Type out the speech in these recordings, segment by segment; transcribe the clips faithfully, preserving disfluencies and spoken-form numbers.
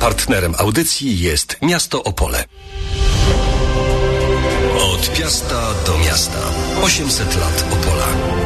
Partnerem audycji jest Miasto Opole. Od Piasta do miasta. osiemset lat Opola.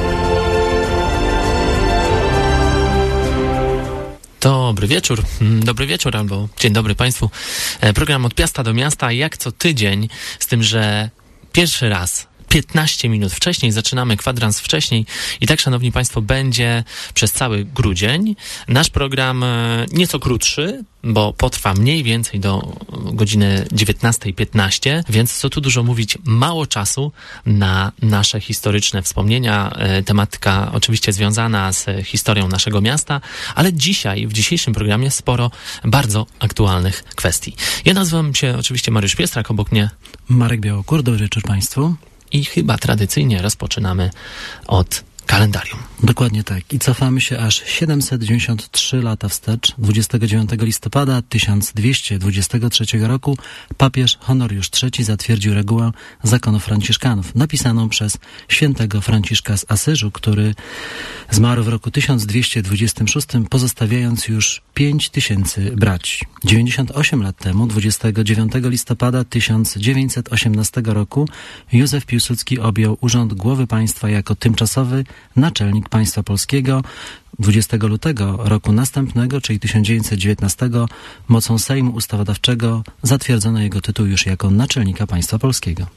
Dobry wieczór, dobry wieczór albo dzień dobry Państwu. Program Od Piasta do Miasta jak co tydzień, z tym, że pierwszy raz piętnaście minut wcześniej, zaczynamy kwadrans wcześniej i tak, szanowni Państwo, będzie przez cały grudzień. Nasz program nieco krótszy, bo potrwa mniej więcej do godziny dziewiętnasta piętnaście, więc co tu dużo mówić, mało czasu na nasze historyczne wspomnienia. Tematyka oczywiście związana z historią naszego miasta, ale dzisiaj, w dzisiejszym programie sporo bardzo aktualnych kwestii. Ja nazywam się oczywiście Mariusz Piestrak, obok mnie Marek Białokur. Dobry wieczór Państwu. I chyba tradycyjnie rozpoczynamy od kalendarium. Dokładnie tak. I cofamy się aż siedemset dziewięćdziesiąt trzy lata wstecz. dwudziestego dziewiątego listopada tysiąc dwieście dwudziestego trzeciego roku papież Honoriusz trzeci zatwierdził regułę zakonu franciszkanów, napisaną przez świętego Franciszka z Asyżu, który zmarł w roku tysiąc dwieście dwudziestym szóstym, pozostawiając już pięć tysięcy braci. dziewięćdziesiąt osiem lat temu, dwudziestego dziewiątego listopada tysiąc dziewięćset osiemnastego roku, Józef Piłsudski objął urząd głowy państwa jako tymczasowy naczelnik państwa polskiego. dwudziestego lutego roku następnego, czyli tysiąc dziewięćset dziewiętnastego, mocą Sejmu Ustawodawczego zatwierdzono jego tytuł już jako naczelnika państwa polskiego.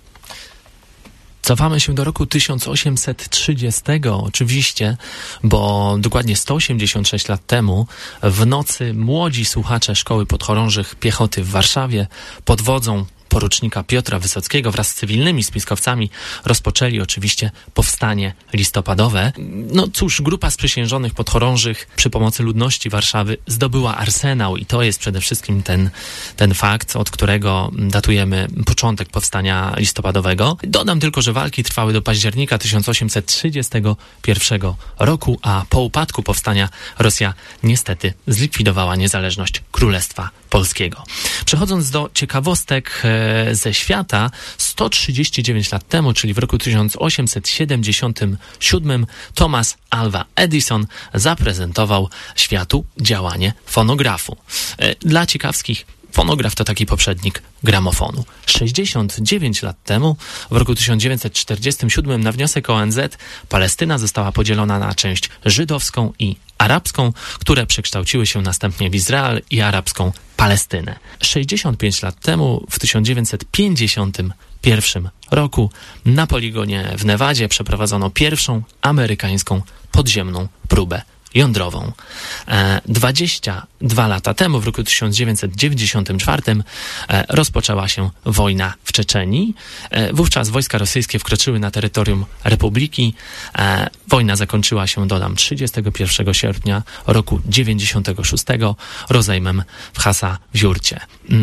Cofamy się do roku tysiąc osiemset trzydziestego, oczywiście, bo dokładnie sto osiemdziesiąt sześć lat temu w nocy młodzi słuchacze Szkoły Podchorążych Piechoty w Warszawie pod wodzą porucznika Piotra Wysockiego wraz z cywilnymi spiskowcami rozpoczęli oczywiście powstanie listopadowe. No cóż, grupa sprzysiężonych podchorążych przy pomocy ludności Warszawy zdobyła arsenał i to jest przede wszystkim ten, ten fakt, od którego datujemy początek powstania listopadowego. Dodam tylko, że walki trwały do października tysiąc osiemset trzydziestego pierwszego roku, a po upadku powstania Rosja niestety zlikwidowała niezależność Królestwa Polskiego. Przechodząc do ciekawostek ze świata, sto trzydzieści dziewięć lat temu, czyli w roku tysiąc osiemset siedemdziesiątym siódmym, Thomas Alva Edison zaprezentował światu działanie fonografu. Dla ciekawskich, fonograf to taki poprzednik gramofonu. sześćdziesiąt dziewięć lat temu, w roku tysiąc dziewięćset czterdziestym siódmym, na wniosek O N Z Palestyna została podzielona na część żydowską i arabską, które przekształciły się następnie w Izrael i arabską Palestynę. sześćdziesiąt pięć lat temu, w tysiąc dziewięćset pięćdziesiątym pierwszym roku, na poligonie w Nevadzie przeprowadzono pierwszą amerykańską podziemną próbę jądrową. dwadzieścia dwa lata temu, w roku tysiąc dziewięćset dziewięćdziesiątym czwartym, rozpoczęła się wojna w Czeczenii. Wówczas wojska rosyjskie wkroczyły na terytorium Republiki. Wojna zakończyła się, dodam, trzydziestego pierwszego sierpnia roku dziewięćdziesiątego szóstego rozejmem w Chassawiurcie.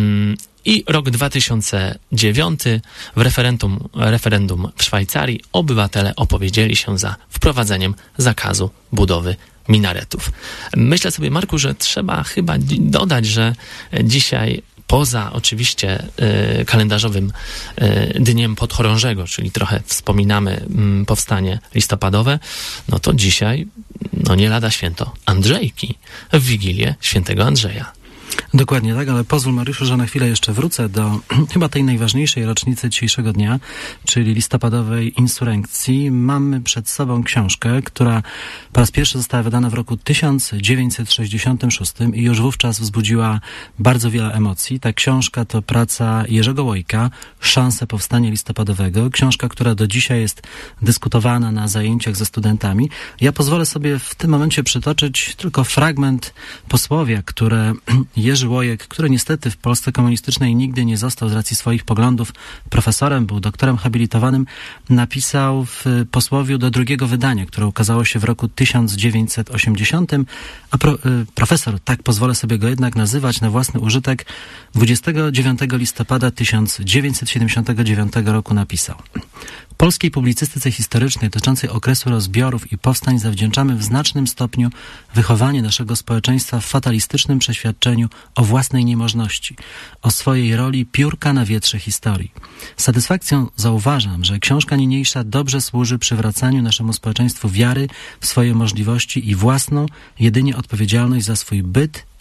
I rok dwa tysiące dziewiąty, w referendum, referendum w Szwajcarii obywatele opowiedzieli się za wprowadzeniem zakazu budowy minaretów. Myślę sobie, Marku, że trzeba chyba dodać, że dzisiaj poza oczywiście y, kalendarzowym y, Dniem Podchorążego, czyli trochę wspominamy y, powstanie listopadowe, no to dzisiaj, no nie lada święto Andrzejki w Wigilię Świętego Andrzeja. Dokładnie tak, ale pozwól, Mariuszu, że na chwilę jeszcze wrócę do chyba tej najważniejszej rocznicy dzisiejszego dnia, czyli listopadowej insurekcji. Mamy przed sobą książkę, która po raz pierwszy została wydana w roku tysiąc dziewięćset sześćdziesiątym szóstym i już wówczas wzbudziła bardzo wiele emocji. Ta książka to praca Jerzego Łojka, Szanse powstania listopadowego. Książka, która do dzisiaj jest dyskutowana na zajęciach ze studentami. Ja pozwolę sobie w tym momencie przytoczyć tylko fragment posłowia, które Jerzy Łojek, który niestety w Polsce komunistycznej nigdy nie został z racji swoich poglądów profesorem, był doktorem habilitowanym, napisał w posłowiu do drugiego wydania, które ukazało się w roku tysiąc dziewięćset osiemdziesiątym, a pro, profesor, tak pozwolę sobie go jednak nazywać na własny użytek, dwudziestego dziewiątego listopada tysiąc dziewięćset siedemdziesiątego dziewiątego roku napisał: polskiej publicystyce historycznej dotyczącej okresu rozbiorów i powstań zawdzięczamy w znacznym stopniu wychowanie naszego społeczeństwa w fatalistycznym przeświadczeniu o własnej niemożności, o swojej roli piórka na wietrze historii. Z satysfakcją zauważam, że książka niniejsza dobrze służy przywracaniu naszemu społeczeństwu wiary w swoje możliwości i własną, jedynie odpowiedzialność za swój byt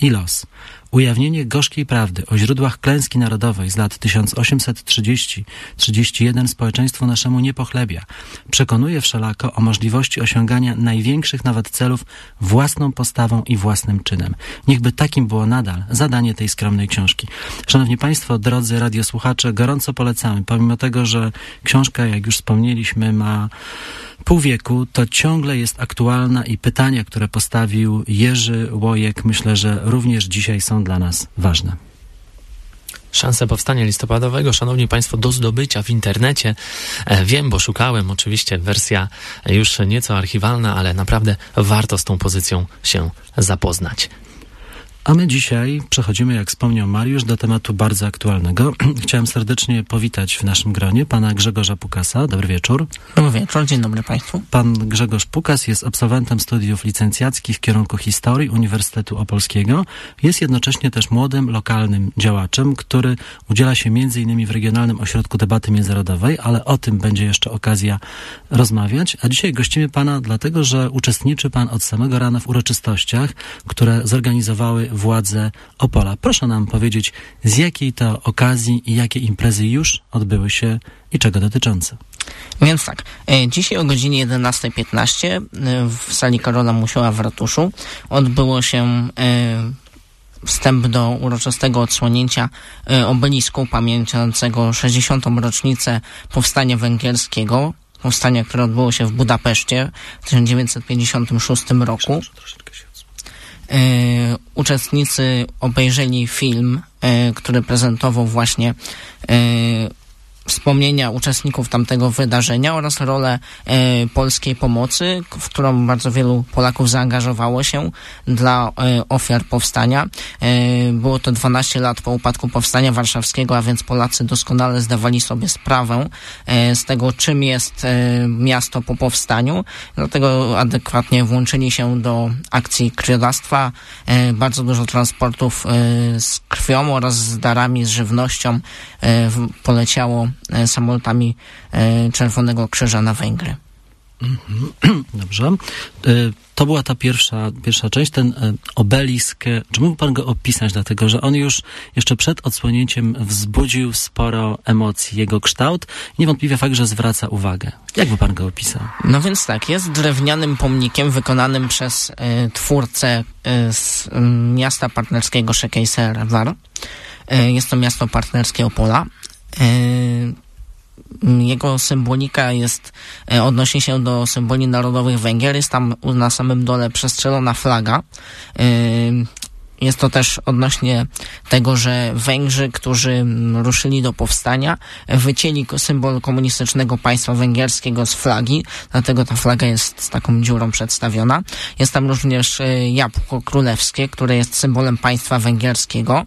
i los. Ujawnienie gorzkiej prawdy o źródłach klęski narodowej z lat tysiąc osiemset trzydziestego do trzydziestego pierwszego społeczeństwu naszemu nie pochlebia. Przekonuje wszelako o możliwości osiągania największych nawet celów własną postawą i własnym czynem. Niechby takim było nadal zadanie tej skromnej książki. Szanowni Państwo, drodzy radiosłuchacze, gorąco polecamy. Pomimo tego, że książka, jak już wspomnieliśmy, ma pół wieku, to ciągle jest aktualna i pytania, które postawił Jerzy Łojek, myślę, że również dzisiaj są dla nas ważne. Szanse powstania listopadowego, szanowni Państwo, do zdobycia w internecie. E, wiem, bo szukałem, oczywiście wersja już nieco archiwalna, ale naprawdę warto z tą pozycją się zapoznać. A my dzisiaj przechodzimy, jak wspomniał Mariusz, do tematu bardzo aktualnego. Chciałem serdecznie powitać w naszym gronie pana Grzegorza Pukasa. Dobry wieczór. Dobry wieczór, dzień dobry Państwu. Pan Grzegorz Pukas jest absolwentem studiów licencjackich w kierunku historii Uniwersytetu Opolskiego. Jest jednocześnie też młodym, lokalnym działaczem, który udziela się między innymi w Regionalnym Ośrodku Debaty Międzynarodowej, ale o tym będzie jeszcze okazja rozmawiać. A dzisiaj gościmy pana dlatego, że uczestniczy pan od samego rana w uroczystościach, które zorganizowały władze Opola. Proszę nam powiedzieć, z jakiej to okazji i jakie imprezy już odbyły się i czego dotyczące. Więc tak, dzisiaj o godzinie jedenasta piętnaście w sali Karola Musioła w ratuszu odbyło się wstęp do uroczystego odsłonięcia obelisku pamiętającego sześćdziesiątą rocznicę Powstania Węgierskiego, powstania, które odbyło się w Budapeszcie w tysiąc dziewięćset pięćdziesiątym szóstym roku. Yy, uczestnicy obejrzeli film, yy, który prezentował właśnie yy, wspomnienia uczestników tamtego wydarzenia oraz rolę e, polskiej pomocy, w którą bardzo wielu Polaków zaangażowało się dla e, ofiar powstania. E, było to dwanaście lat po upadku Powstania Warszawskiego, a więc Polacy doskonale zdawali sobie sprawę e, z tego, czym jest e, miasto po powstaniu. Dlatego adekwatnie włączyli się do akcji krwiodawstwa. E, bardzo dużo transportów e, z krwią oraz z darami, z żywnością e, w, poleciało samolotami Czerwonego Krzyża na Węgry. Dobrze. To była ta pierwsza, pierwsza część, ten obelisk. Czy mógł pan go opisać? Dlatego, że on już jeszcze przed odsłonięciem wzbudził sporo emocji. Jego kształt niewątpliwie fakt, że zwraca uwagę. Jak by pan go opisał? No więc tak, jest drewnianym pomnikiem wykonanym przez y, twórcę y, z y, miasta partnerskiego Szekejszehir. Y, jest to miasto partnerskie Opola. Y, Jego symbolika jest, odnosi się do symboli narodowych Węgier. Jest tam na samym dole przestrzelona flaga. Jest to też odnośnie tego, że Węgrzy, którzy ruszyli do powstania, wycięli symbol komunistycznego państwa węgierskiego z flagi, dlatego ta flaga jest z taką dziurą przedstawiona. Jest tam również jabłko królewskie, które jest symbolem państwa węgierskiego.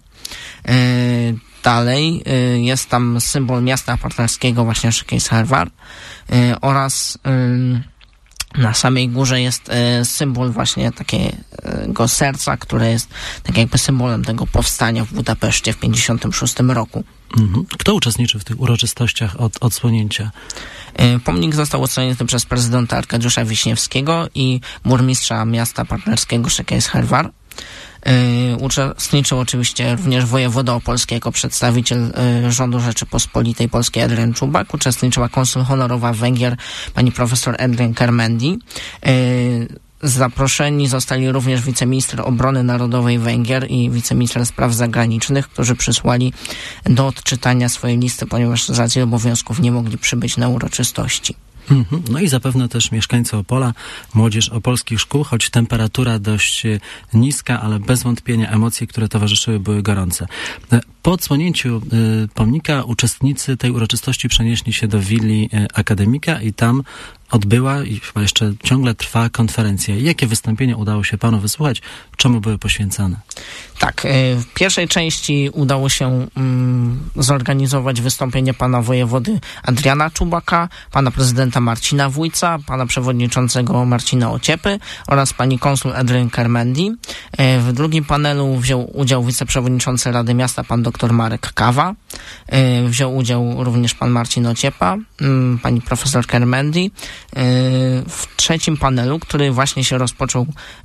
Dalej y, jest tam symbol miasta partnerskiego, właśnie Szekejszehir, y, oraz y, na samej górze jest y, symbol właśnie takiego serca, które jest tak jakby symbolem tego powstania w Budapeszcie w pięćdziesiątym szóstym roku. Mhm. Kto uczestniczy w tych uroczystościach od odsłonięcia? Y, pomnik został odsłonięty przez prezydenta Arkadiusza Wiśniewskiego i burmistrza miasta partnerskiego Szekejszehir. Yy, uczestniczył oczywiście również wojewoda opolski jako przedstawiciel yy, rządu Rzeczypospolitej Polskiej Adrian Czubak. Uczestniczyła konsul honorowa Węgier pani profesor Adrian Kermendi. Yy, Zaproszeni zostali również wiceminister obrony narodowej Węgier i wiceminister spraw zagranicznych, którzy przysłali do odczytania swojej listy, ponieważ z racji obowiązków nie mogli przybyć na uroczystości. No i zapewne też mieszkańcy Opola, młodzież opolskich szkół, choć temperatura dość niska, ale bez wątpienia emocje, które towarzyszyły, były gorące. Po odsłonięciu y, pomnika uczestnicy tej uroczystości przenieśli się do willi y, akademika i tam odbyła i chyba jeszcze ciągle trwa konferencja. Jakie wystąpienia udało się panu wysłuchać? Czemu były poświęcane? Tak, w pierwszej części udało się mm, zorganizować wystąpienie pana wojewody Adriana Czubaka, pana prezydenta Marcina Wójca, pana przewodniczącego Marcina Ociepy oraz pani konsul Adrian Kermendi. W drugim panelu wziął udział wiceprzewodniczący Rady Miasta, pan dr Marek Kawa. Wziął udział również pan Marcin Ociepa, pani profesor Kermendi. W trzecim panelu, który właśnie się rozpoczął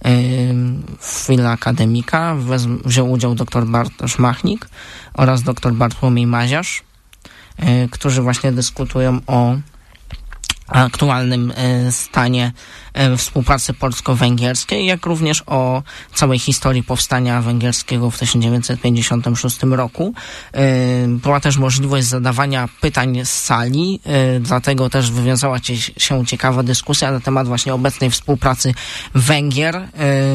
w Villa Akademika, wziął udział dr Bartosz Machnik oraz dr Bartłomiej Maziarz, którzy właśnie dyskutują o aktualnym stanie współpracy polsko-węgierskiej, jak również o całej historii powstania węgierskiego w tysiąc dziewięćset pięćdziesiątym szóstym roku. Była też możliwość zadawania pytań z sali, dlatego też wywiązała się ciekawa dyskusja na temat właśnie obecnej współpracy Węgier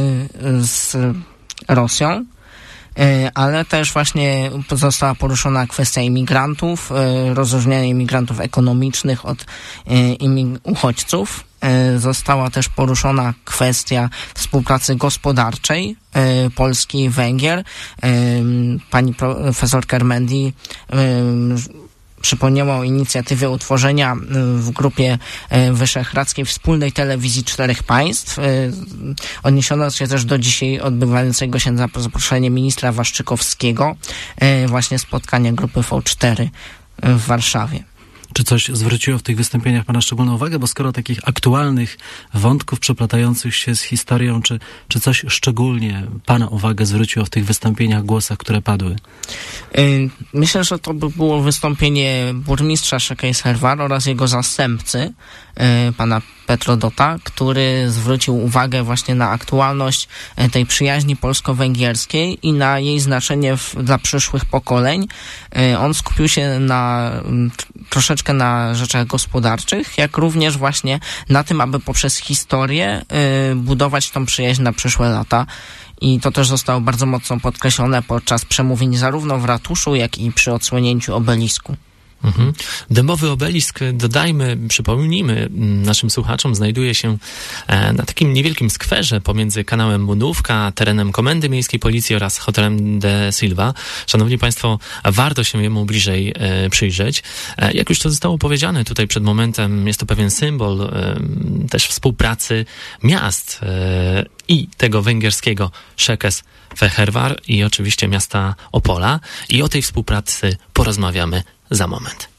z Rosją. Ale też właśnie została poruszona kwestia imigrantów, rozróżniania imigrantów ekonomicznych od uchodźców. Została też poruszona kwestia współpracy gospodarczej Polski i Węgier. Pani profesor Kermendi przypomniała o inicjatywie utworzenia w Grupie Wyszehradzkiej wspólnej telewizji czterech państw. Odniesiono się też do dzisiaj odbywającego się na zaproszenie ministra Waszczykowskiego właśnie spotkania Grupy V cztery w Warszawie. Czy coś zwróciło w tych wystąpieniach Pana szczególną uwagę? Bo skoro takich aktualnych wątków przeplatających się z historią, czy, czy coś szczególnie Pana uwagę zwróciło w tych wystąpieniach, głosach, które padły? Myślę, że to by było wystąpienie burmistrza Szekejshervar oraz jego zastępcy, pana Petrodota, który zwrócił uwagę właśnie na aktualność tej przyjaźni polsko-węgierskiej i na jej znaczenie w, dla przyszłych pokoleń. On skupił się na troszeczkę na rzeczach gospodarczych, jak również właśnie na tym, aby poprzez historię budować tą przyjaźń na przyszłe lata. I to też zostało bardzo mocno podkreślone podczas przemówień zarówno w ratuszu, jak i przy odsłonięciu obelisku. Mhm. Dębowy obelisk, dodajmy, przypomnijmy naszym słuchaczom, znajduje się na takim niewielkim skwerze pomiędzy kanałem Młodówka, terenem Komendy Miejskiej Policji oraz hotelem De Silva. Szanowni Państwo, warto się jemu bliżej e, przyjrzeć. E, jak już to zostało powiedziane tutaj przed momentem, jest to pewien symbol e, też współpracy miast e, i tego węgierskiego Szekesfehérvár i oczywiście miasta Opola. I o tej współpracy porozmawiamy za moment.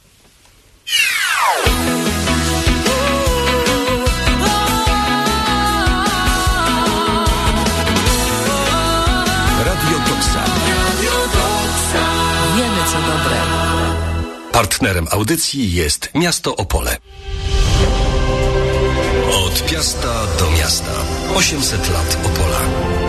Radio Toksa. Wiemy, co dobre. Partnerem audycji jest miasto Opole. Od Piasta do miasta. osiemset lat Opola.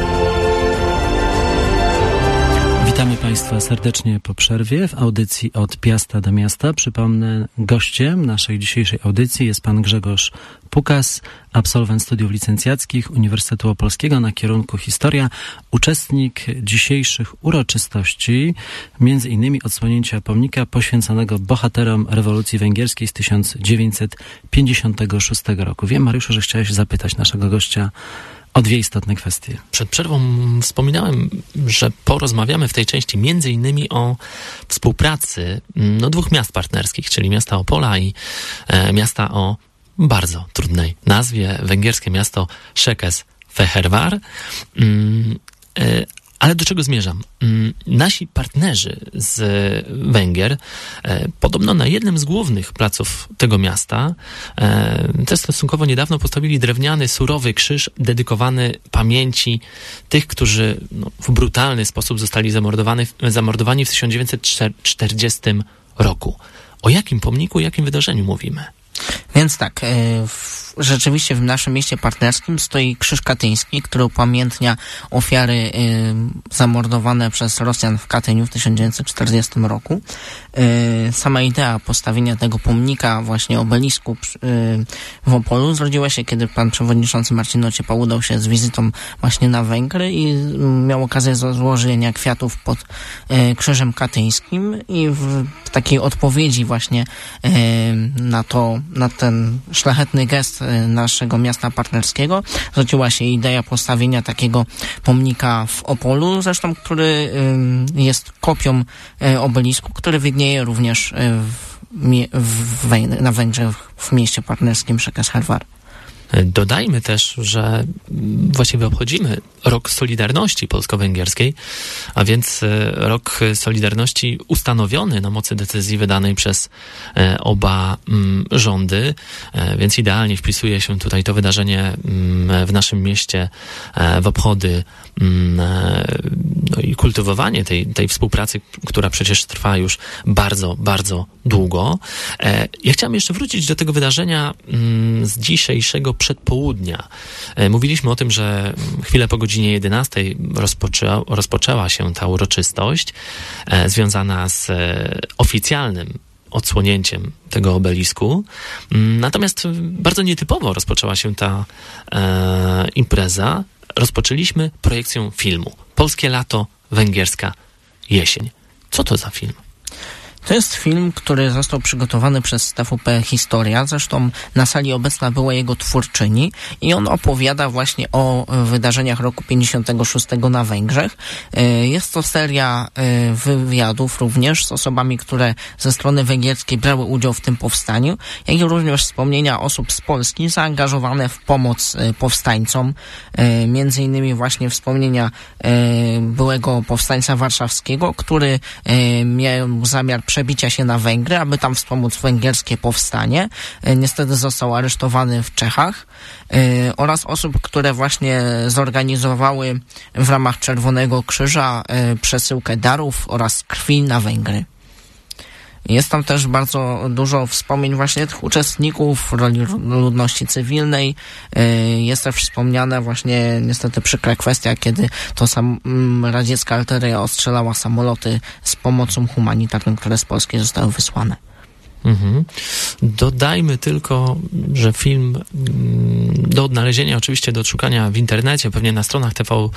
Witamy Państwa serdecznie po przerwie w audycji Od Piasta do Miasta. Przypomnę, gościem naszej dzisiejszej audycji jest pan Grzegorz Pukas, absolwent studiów licencjackich Uniwersytetu Opolskiego na kierunku Historia, uczestnik dzisiejszych uroczystości, między innymi odsłonięcia pomnika poświęconego bohaterom rewolucji węgierskiej z tysiąc dziewięćset pięćdziesiątego szóstego roku. Wiem, Mariuszu, że chciałeś zapytać naszego gościa o dwie istotne kwestie. Przed przerwą wspominałem, że porozmawiamy w tej części między innymi o współpracy no, dwóch miast partnerskich, czyli miasta Opola i e, miasta o bardzo trudnej nazwie, węgierskie miasto Szekesfehérvár. Mm, e, Ale do czego zmierzam? Nasi partnerzy z Węgier e, podobno na jednym z głównych placów tego miasta e, też stosunkowo niedawno postawili drewniany, surowy krzyż dedykowany pamięci tych, którzy no, w brutalny sposób zostali zamordowani, zamordowani w tysiąc dziewięćset czterdziestym roku. O jakim pomniku, jakim wydarzeniu mówimy? Więc tak, w, rzeczywiście w naszym mieście partnerskim stoi krzyż katyński, który upamiętnia ofiary y, zamordowane przez Rosjan w Katyniu w tysiąc dziewięćset czterdziestym roku. Y, sama idea postawienia tego pomnika, właśnie obelisku y, w Opolu zrodziła się, kiedy pan przewodniczący Marcin Ociepa udał się z wizytą właśnie na Węgry i y, miał okazję złożenia kwiatów pod y, krzyżem katyńskim i w, w takiej odpowiedzi właśnie y, na to, na ten szlachetny gest naszego miasta partnerskiego zrodziła się idea postawienia takiego pomnika w Opolu, zresztą który jest kopią obelisku, który widnieje również w, w, na Węgrzech w mieście partnerskim Szekeshervar. Dodajmy też, że właściwie obchodzimy Rok Solidarności Polsko-Węgierskiej, a więc Rok Solidarności ustanowiony na mocy decyzji wydanej przez oba rządy, więc idealnie wpisuje się tutaj to wydarzenie w naszym mieście w obchody no i kultywowanie tej, tej współpracy, która przecież trwa już bardzo, bardzo długo. Ja chciałem jeszcze wrócić do tego wydarzenia z dzisiejszego przedpołudnia. Mówiliśmy o tym, że chwilę po godzinie jedenastej rozpoczęła, rozpoczęła się ta uroczystość związana z oficjalnym odsłonięciem tego obelisku. Natomiast bardzo nietypowo rozpoczęła się ta e, impreza. Rozpoczęliśmy projekcją filmu Polskie lato, węgierska jesień. Co to za film? To jest film, który został przygotowany przez T V P Historia, zresztą na sali obecna była jego twórczyni i on opowiada właśnie o wydarzeniach roku pięćdziesiątego szóstego na Węgrzech. Jest to seria wywiadów również z osobami, które ze strony węgierskiej brały udział w tym powstaniu, jak i również wspomnienia osób z Polski zaangażowane w pomoc powstańcom, między innymi właśnie wspomnienia byłego powstańca warszawskiego, który miał zamiar przebicia się na Węgry, aby tam wspomóc węgierskie powstanie. Niestety został aresztowany w Czechach oraz osób, które właśnie zorganizowały w ramach Czerwonego Krzyża przesyłkę darów oraz krwi na Węgry. Jest tam też bardzo dużo wspomnień właśnie tych uczestników, roli ludności cywilnej. Jest też wspomniane właśnie niestety przykra kwestia, kiedy to sam radziecka artyleria ostrzelała samoloty z pomocą humanitarną, które z Polski zostały wysłane. Mhm. Dodajmy tylko, że film do odnalezienia, oczywiście do odszukania w internecie, pewnie na stronach T V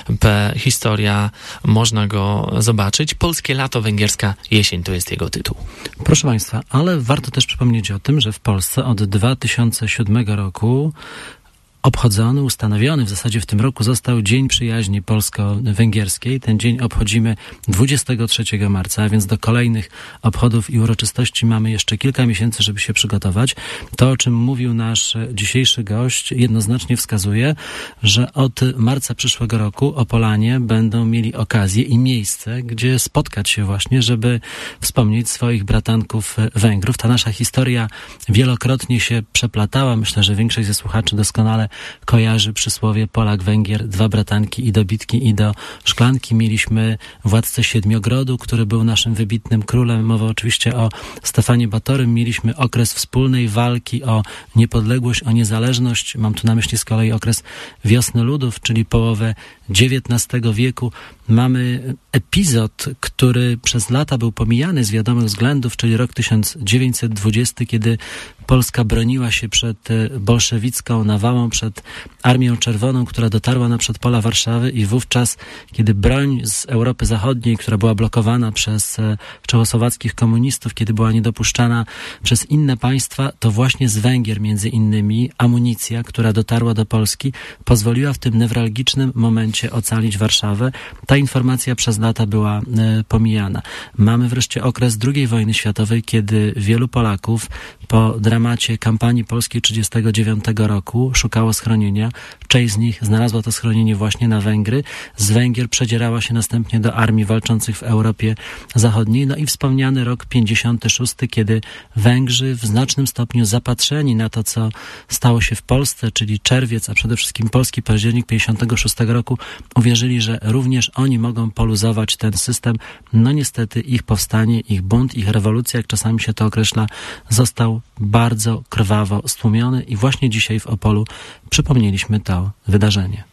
P Historia można go zobaczyć. Polskie lato, węgierska jesień to jest jego tytuł. Proszę Państwa, ale warto też przypomnieć o tym, że w Polsce od dwa tysiące siódmego roku obchodzony, ustanowiony w zasadzie w tym roku został Dzień Przyjaźni Polsko-Węgierskiej. Ten dzień obchodzimy dwudziestego trzeciego marca, a więc do kolejnych obchodów i uroczystości mamy jeszcze kilka miesięcy, żeby się przygotować. To, o czym mówił nasz dzisiejszy gość, jednoznacznie wskazuje, że od marca przyszłego roku Opolanie będą mieli okazję i miejsce, gdzie spotkać się właśnie, żeby wspomnieć swoich bratanków Węgrów. Ta nasza historia wielokrotnie się przeplatała. Myślę, że większość ze słuchaczy doskonale kojarzy przysłowie Polak-Węgier, dwa bratanki i do bitki i do szklanki. Mieliśmy władcę Siedmiogrodu, który był naszym wybitnym królem. Mowa oczywiście o Stefanie Batorym. Mieliśmy okres wspólnej walki o niepodległość, o niezależność. Mam tu na myśli z kolei okres Wiosny Ludów, czyli połowę dziewiętnastego wieku. Mamy epizod, który przez lata był pomijany z wiadomych względów, czyli rok tysiąc dziewięćset dwudziesty, kiedy Polska broniła się przed bolszewicką nawałą, przed Armią Czerwoną, która dotarła na przedpola Warszawy i wówczas, kiedy broń z Europy Zachodniej, która była blokowana przez czechosłowackich komunistów, kiedy była niedopuszczana przez inne państwa, to właśnie z Węgier między innymi amunicja, która dotarła do Polski, pozwoliła w tym newralgicznym momencie ocalić Warszawę. Ta informacja przez lata była e, pomijana. Mamy wreszcie okres drugiej wojny światowej, kiedy wielu Polaków po dramacie kampanii polskiej trzydziestego dziewiątego roku szukało schronienia. Część z nich znalazła to schronienie właśnie na Węgry. Z Węgier przedzierała się następnie do armii walczących w Europie Zachodniej. No i wspomniany rok pięćdziesiąty szósty, kiedy Węgrzy w znacznym stopniu zapatrzeni na to, co stało się w Polsce, czyli czerwiec, a przede wszystkim polski październik pięćdziesiątego szóstego roku, uwierzyli, że również oni mogą poluzować ten system. No niestety ich powstanie, ich bunt, ich rewolucja, jak czasami się to określa, został bardzo krwawo stłumiony i właśnie dzisiaj w Opolu przypomnieliśmy to wydarzenie.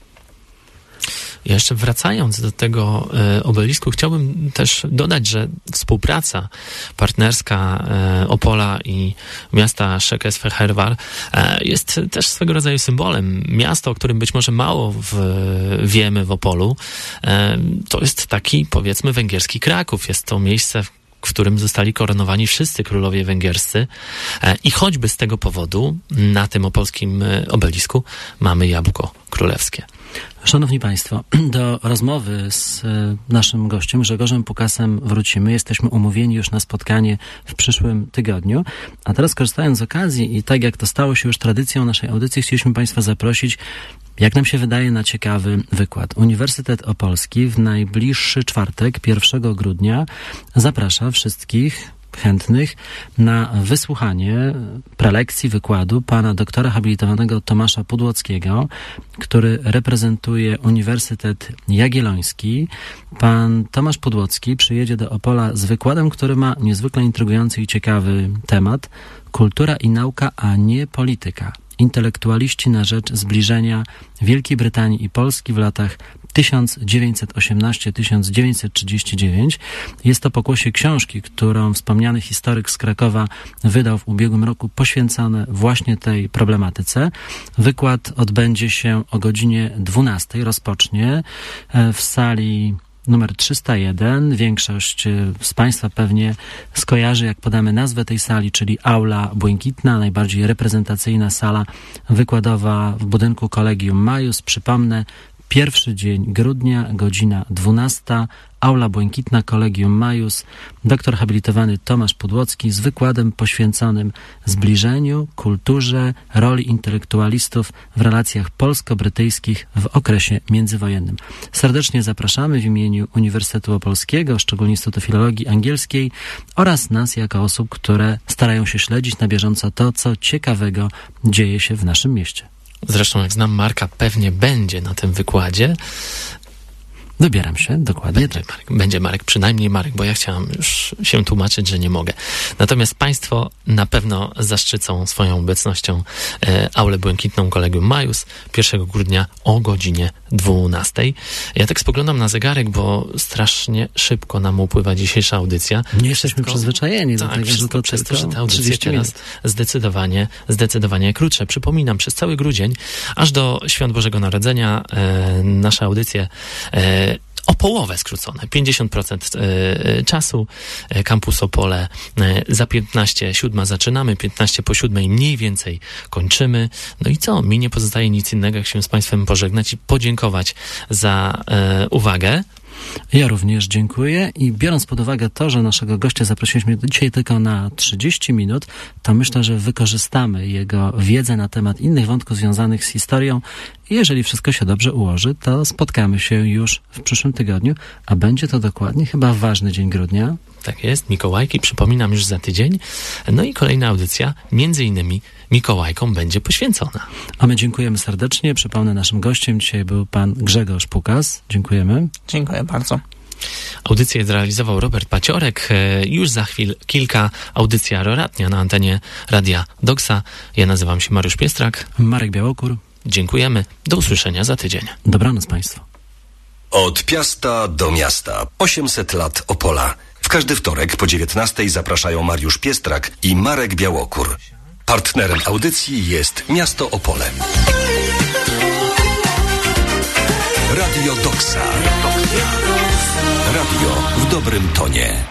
Jeszcze wracając do tego e, obelisku, chciałbym też dodać, że współpraca partnerska e, Opola i miasta Szekes-Fehervar e, jest też swego rodzaju symbolem. Miasto, o którym być może mało w, wiemy w Opolu, e, to jest taki, powiedzmy, węgierski Kraków. Jest to miejsce, w w którym zostali koronowani wszyscy królowie węgierscy i choćby z tego powodu na tym opolskim obelisku mamy jabłko królewskie. Szanowni Państwo, do rozmowy z naszym gościem Grzegorzem Pukasem wrócimy. Jesteśmy umówieni już na spotkanie w przyszłym tygodniu. A teraz, korzystając z okazji i tak jak to stało się już tradycją naszej audycji, chcieliśmy Państwa zaprosić, jak nam się wydaje, na ciekawy wykład. Uniwersytet Opolski w najbliższy czwartek, pierwszego grudnia, zaprasza wszystkich chętnych na wysłuchanie prelekcji, wykładu pana doktora habilitowanego Tomasza Pudłockiego, który reprezentuje Uniwersytet Jagielloński. Pan Tomasz Pudłocki przyjedzie do Opola z wykładem, który ma niezwykle intrygujący i ciekawy temat: kultura i nauka, a nie polityka. Intelektualiści na rzecz zbliżenia Wielkiej Brytanii i Polski w latach tysiąc dziewięćset osiemnasty do tysiąc dziewięćset trzydziesty dziewiąty. Jest to pokłosie książki, którą wspomniany historyk z Krakowa wydał w ubiegłym roku, poświęcone właśnie tej problematyce. Wykład odbędzie się o godzinie dwunastej. Rozpocznie w sali numer trzysta jeden. Większość z Państwa pewnie skojarzy, jak podamy nazwę tej sali, czyli Aula Błękitna, najbardziej reprezentacyjna sala wykładowa w budynku Collegium Maius. Przypomnę, pierwszy dzień grudnia, godzina dwunasta, Aula Błękitna, Collegium Maius, doktor habilitowany Tomasz Pudłocki z wykładem poświęconym zbliżeniu, kulturze, roli intelektualistów w relacjach polsko-brytyjskich w okresie międzywojennym. Serdecznie zapraszamy w imieniu Uniwersytetu Opolskiego, szczególnie Instytutu Filologii Angielskiej oraz nas jako osób, które starają się śledzić na bieżąco to, co ciekawego dzieje się w naszym mieście. Zresztą, jak znam Marka, pewnie będzie na tym wykładzie. Wybieram się, dokładnie będzie tak. Marek, będzie Marek, przynajmniej Marek, bo ja chciałam już się tłumaczyć, że nie mogę. Natomiast Państwo na pewno zaszczycą swoją obecnością e, Aulę Błękitną Collegium Maius pierwszego grudnia o godzinie dwunastej. Ja tak spoglądam na zegarek, bo strasznie szybko nam upływa dzisiejsza audycja. Nie jesteśmy wszystko, przyzwyczajeni do tak, tego, że to przez to, że tylko ta audycja trzydzieści minut. teraz zdecydowanie, zdecydowanie krótsze. Przypominam, przez cały grudzień, aż do Świąt Bożego Narodzenia, e, nasze audycje e, o połowę skrócone, pięćdziesiąt procent czasu. Kampus Opole za piętnaście siódma zaczynamy, piętnaście po siódmej mniej więcej kończymy. No i co? Mi nie pozostaje nic innego, jak się z Państwem pożegnać i podziękować za e, uwagę. Ja również dziękuję i biorąc pod uwagę to, że naszego gościa zaprosiliśmy dzisiaj tylko na trzydzieści minut, to myślę, że wykorzystamy jego wiedzę na temat innych wątków związanych z historią i jeżeli wszystko się dobrze ułoży, to spotkamy się już w przyszłym tygodniu, a będzie to dokładnie chyba ważny dzień grudnia. Tak jest, Mikołajki, przypominam, już za tydzień. No i kolejna audycja, między innymi Mikołajkom, będzie poświęcona. A my dziękujemy serdecznie. Przypomnę, naszym gościem dzisiaj był pan Grzegorz Pukas. Dziękujemy. Dziękuję bardzo. Audycję zrealizował Robert Paciorek. Już za chwilę kilka audycja Roratnia na antenie Radia Doksa. Ja nazywam się Mariusz Piestrak. Marek Białokór. Dziękujemy. Do usłyszenia za tydzień. Dobranoc Państwu. Od Piasta do miasta. osiemset lat Opola. W każdy wtorek po dziewiętnastej zapraszają Mariusz Piestrak i Marek Białokór. Partnerem audycji jest miasto Opole. Radio Doksa. Radio w dobrym tonie.